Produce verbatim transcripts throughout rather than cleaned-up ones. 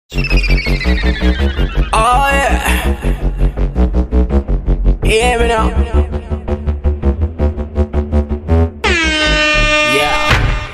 Oh yeah, hear me now. Yeah,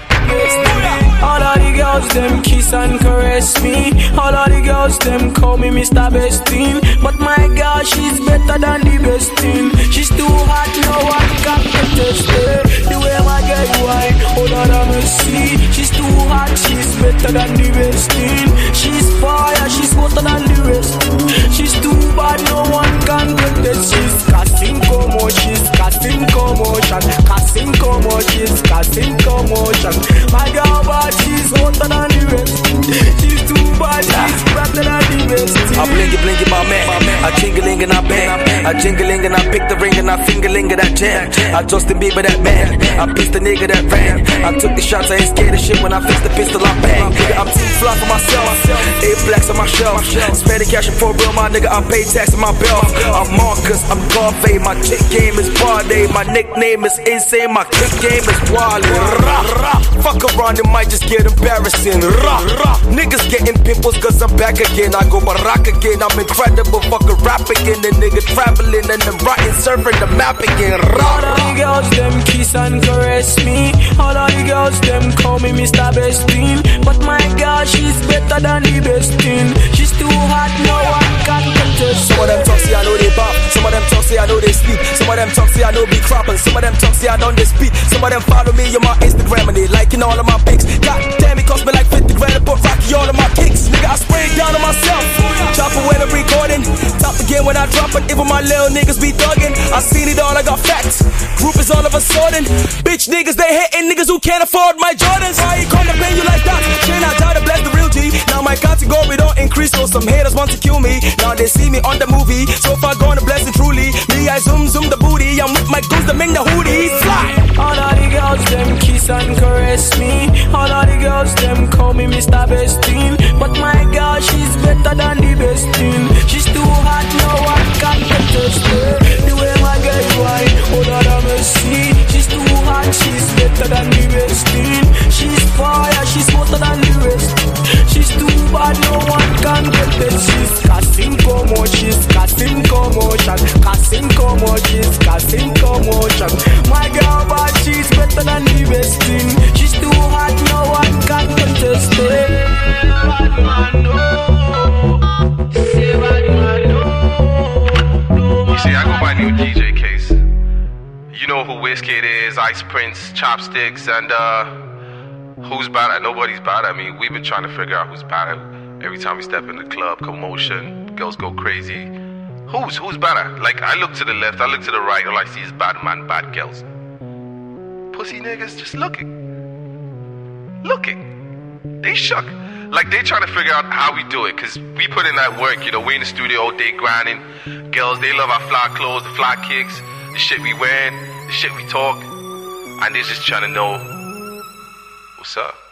all of the girls them kiss and caress me. All of the girls them call me Mister Bestin. But my girl, she's better than the bestin. She's too hot, no one can contest her. The way my girl wine, oh Lord have mercy. She's too hot, she's better than the bestin. She's fire, she's hotter than the rest. She's too bad, no one can contest. She's casting commotion, she's casting commotion, casting commotion, she's casting commotion. My girl, but she's hotter than the rest. She's too bad, she's better than the best. I blingy blingy my man, I jingling and I bang, I jingling and I pick the ring and I fingerling that jam. I Justin Bieber that man, I pissed the nigga that ran. I took the shots, I ain't scared of shit. When I fix the pistol, I bang. Nigga, I'm too fly for myself. Eight blacks on my shelf. Spending cash for real, my nigga. I pay tax on my belt. I'm Marcus, I'm Garvey. My chick game is Barney. My nickname is insane. My kick game is Wally. Rah, rah. Fuck around, it might just get embarrassing. Rah, rah. Niggas getting pimples cause I'm back again. I go Barack again. I'm incredible, fucking rap again. The nigga traveling and I'm writing, surfing the map again. Rah, all of the girls them kiss and caress me. All of the girls them call me Mister Bestin. But my girl, she's better than the bestin. She's too hot, no one can contest. Some of them talk say I know they bop. Some of them talk say I know they sleep. Some of them talk say I know be cropping. Some of them talk say I don't they speak. Some of them follow me on my Instagram and they liking all of my pics. God damn, it cost me like fifty grand to put Rocky all of my kicks. Nigga, I spray it down on myself. Chop it when I'm recording. Top again when I drop it. Even my little niggas be thugging. I seen it all, I got facts. Group is all of a sudden. Bitch niggas, they hating niggas who can't afford my Jordans. Why you come to pay you like that? Chain I try to bless the real G. Now my category don't increase, so some haters want to kill me. Now they see me on the movie. So far gonna bless it truly. Me, I zoom zoom the booty. I'm with my goons, them in the hoodie. Fly. All of the girls them kiss and caress me. All of the girls them call me Mister Bestin. But my girl, she's better than the bestin. She's too hot, no one can contest her. The way my girl wine, oh Lord have mercy. She's too hot, she's better than the bestin. She's fire, she's hotter than the rest. She's too bad, no one can contest. She's casting commotion, she's casting commotion, casting commotion, she's casting commotion. My girl, but she's better than the bestin. She's too hot, no one can contest her. Bad man, no. Say bad man, no. You see, I go by new D J Case. You know who Wizkid is, Ice Prince, Chopsticks, and uh, who's bad at? Nobody's bad at me. We've been trying to figure out who's bad at. Every time we step in the club, commotion, girls go crazy. Who's who's bad at? Like, I look to the left, I look to the right, all I see is bad man, bad girls. Pussy niggas just looking. Looking. They shook. Like, they trying to figure out how we do it, because we put in that work, you know, we in the studio all day grinding. Girls, they love our fly clothes, the fly kicks, the shit we wearing, the shit we talk, and they just trying to know what's up.